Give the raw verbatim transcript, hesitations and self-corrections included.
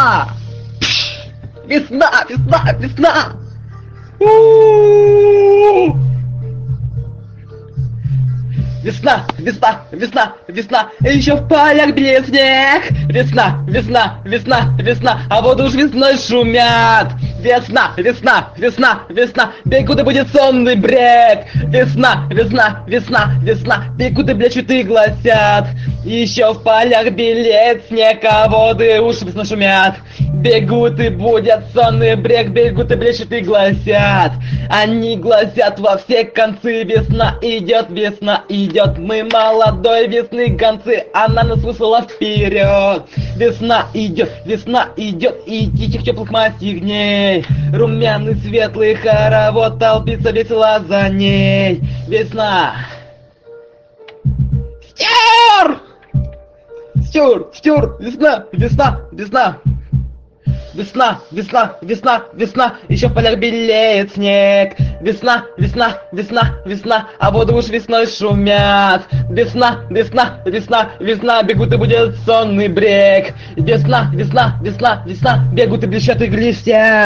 весна! Весна, весна, весна! У-у-у! Весна, весна, весна, весна, и еще в полях белеет снег. Весна, весна, весна, весна, а воды уж весной шумят. Весна, весна, весна, весна, бегут и будет сонный брег. Весна, весна, весна, весна, бегут и блещут и гласят. Еще в полях белеет снег, а воды уж весной шумят. Бегут и будет сонный брег, бегут и блещут и гласят. Они гласят во все концы. Весна идет, весна идет, мы молодой весны гонцы, она нас выслала вперед. Весна идет, весна идет, и тихих теплых майских дней. Румяный светлый хоровод толпится весело за ней. Весна. Стюр! Стюр, стюр, весна, весна, весна. Весна, весна, весна, весна, еще в полях белеет снег. Весна, весна, весна, весна, а воды уж весной шумят. Весна, весна, весна, весна, бегут и будет сонный брег. Весна, весна, весна, весна, бегут и блещут и глистят.